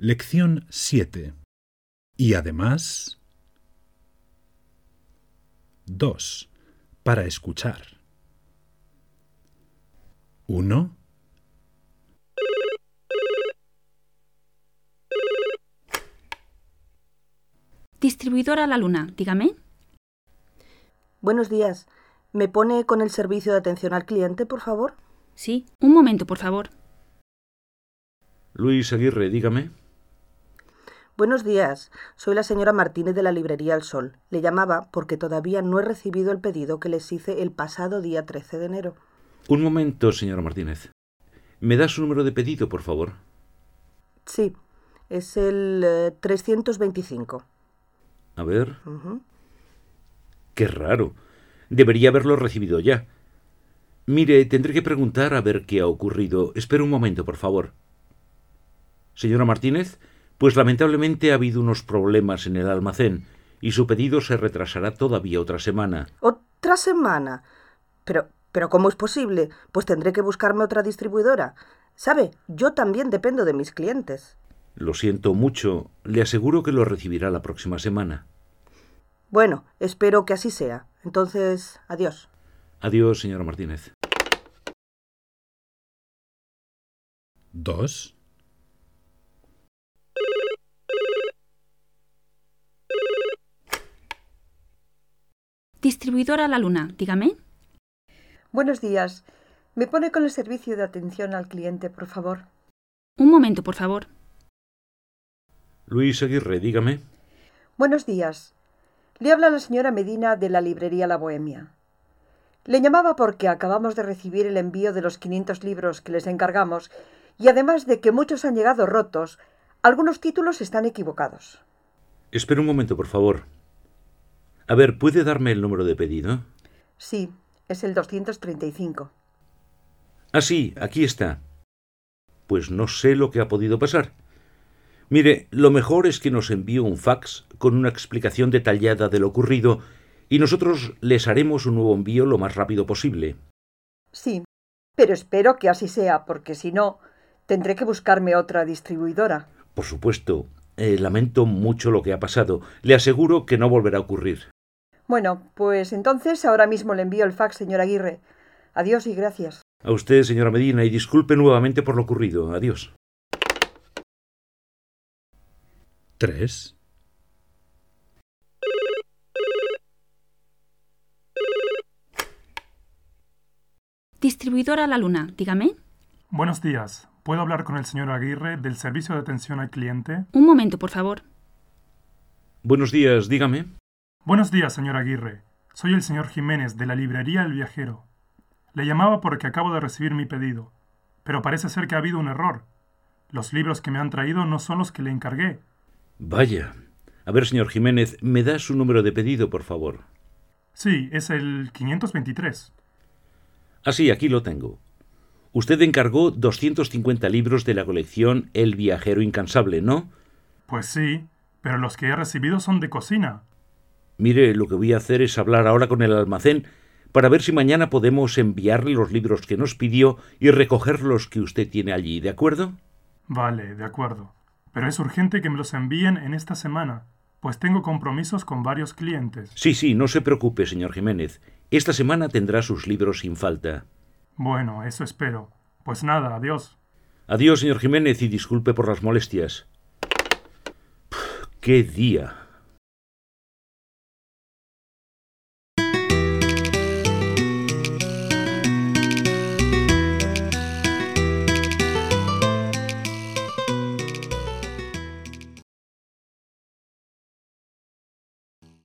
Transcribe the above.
Lección 7. Y además... 2. Para escuchar. 1. Distribuidora La Luna, dígame. Buenos días. ¿Me pone con el servicio de atención al cliente, por favor? Sí, un momento, por favor. Luis Aguirre, dígame. Buenos días. Soy la señora Martínez de la librería El Sol. Le llamaba porque todavía no he recibido el pedido que les hice el pasado día 13 de enero. Un momento, señora Martínez. ¿Me da su número de pedido, por favor? Sí, es el 325. A ver. Qué raro. Debería haberlo recibido ya. Mire, tendré que preguntar a ver qué ha ocurrido. Espera un momento, por favor. Señora Martínez, pues lamentablemente ha habido unos problemas en el almacén y su pedido se retrasará todavía otra semana. ¿Otra semana? Pero ¿cómo es posible? Pues tendré que buscarme otra distribuidora. ¿Sabe? Yo también dependo de mis clientes. Lo siento mucho. Le aseguro que lo recibirá la próxima semana. Bueno, espero que así sea. Entonces, adiós. Adiós, señora Martínez. 2. Distribuidora La Luna, dígame. Buenos días. ¿Me pone con el servicio de atención al cliente, por favor? Un momento, por favor. Luis Aguirre, dígame. Buenos días. Le habla la señora Medina de la librería La Bohemia. Le llamaba porque acabamos de recibir el envío de los 500 libros que les encargamos y además de que muchos han llegado rotos, algunos títulos están equivocados. Espera un momento, por favor. A ver, ¿puede darme el número de pedido? Sí, es el 235. Ah, sí, aquí está. Pues no sé lo que ha podido pasar. Mire, lo mejor es que nos envíe un fax con una explicación detallada de lo ocurrido y nosotros les haremos un nuevo envío lo más rápido posible. Sí, pero espero que así sea, porque si no, tendré que buscarme otra distribuidora. Por supuesto, lamento mucho lo que ha pasado. Le aseguro que no volverá a ocurrir. Bueno, pues entonces ahora mismo le envío el fax, señor Aguirre. Adiós y gracias. A usted, señora Medina, y disculpe nuevamente por lo ocurrido. Adiós. 3. Distribuidora La Luna, dígame. Buenos días. ¿Puedo hablar con el señor Aguirre del servicio de atención al cliente? Un momento, por favor. Buenos días, dígame. Buenos días, señor Aguirre. Soy el señor Jiménez de la librería El Viajero. Le llamaba porque acabo de recibir mi pedido, pero parece ser que ha habido un error. Los libros que me han traído no son los que le encargué. Vaya. A ver, señor Jiménez, ¿me da su número de pedido, por favor? Sí, es el 523. Ah, sí, aquí lo tengo. Usted encargó 250 libros de la colección El Viajero Incansable, ¿no? Pues sí, pero los que he recibido son de cocina. Mire, lo que voy a hacer es hablar ahora con el almacén para ver si mañana podemos enviarle los libros que nos pidió y recoger los que usted tiene allí, ¿de acuerdo? Vale, de acuerdo. Pero es urgente que me los envíen en esta semana, pues tengo compromisos con varios clientes. Sí, no se preocupe, señor Jiménez. Esta semana tendrá sus libros sin falta. Bueno, eso espero. Pues nada, adiós. Adiós, señor Jiménez, y disculpe por las molestias. ¡Qué día!